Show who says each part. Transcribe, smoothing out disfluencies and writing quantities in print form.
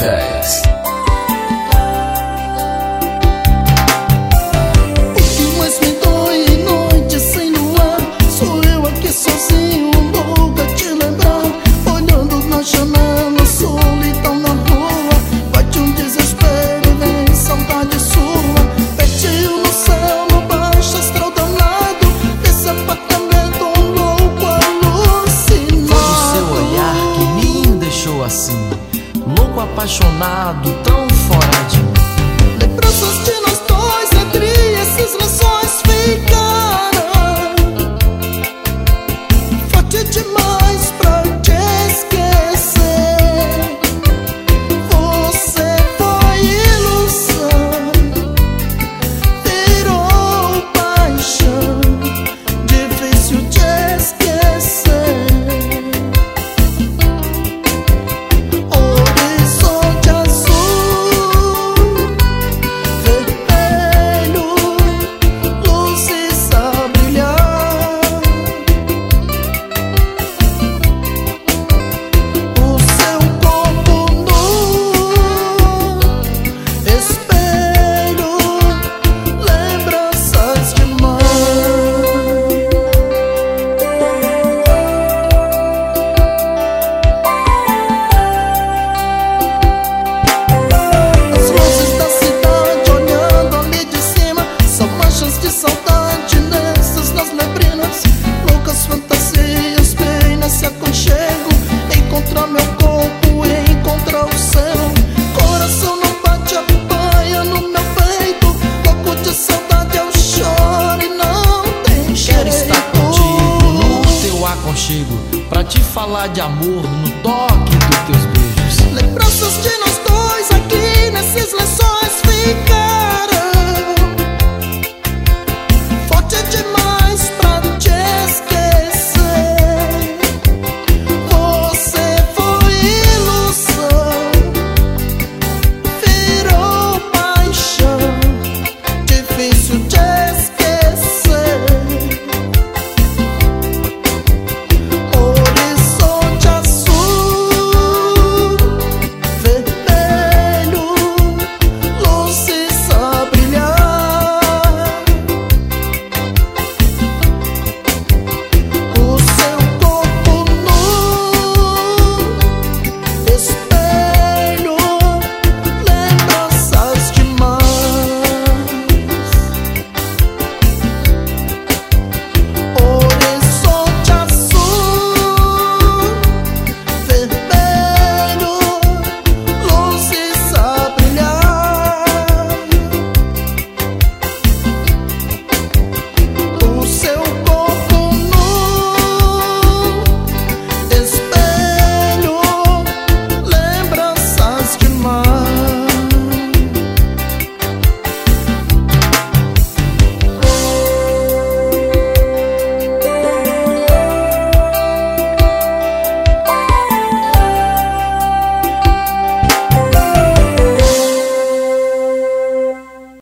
Speaker 1: ideias.
Speaker 2: O que mais me dói em noite sem luar, sou eu aqui sozinho, louco a te lembrar. Olhando na janela, solidão na rua, bate um desespero, vem saudade sua. Pertinho no céu, no baixo astral danado, esse apartamento um louco alucinado.
Speaker 1: Foi o seu olhar que me deixou assim, louco, apaixonado, tão fora de mim.
Speaker 2: Lembranças de nós dois entre esses lençóis ficaram forte demais pra te esquecer. Você foi ilusão, virou paixão, difícil de esquecer. Horizonte azul, vermelho, luzes a brilhar. O seu corpo nu, espelho, lembranças demais. As luzes da cidade olhando ali de cima, são manchas de saudade nessas nas neblinas. Loucas fantasias bem nesse aconchego, encontrar meu corpo e encontrar o seu. Coração não bate, apanha no meu peito, louco de saudade eu choro e não tem jeito.
Speaker 1: Quero estar contigo no teu aconchego, pra te falar de amor no toque dos teus beijos.
Speaker 2: Lembranças de nós dois aqui nesses lençóis ficaram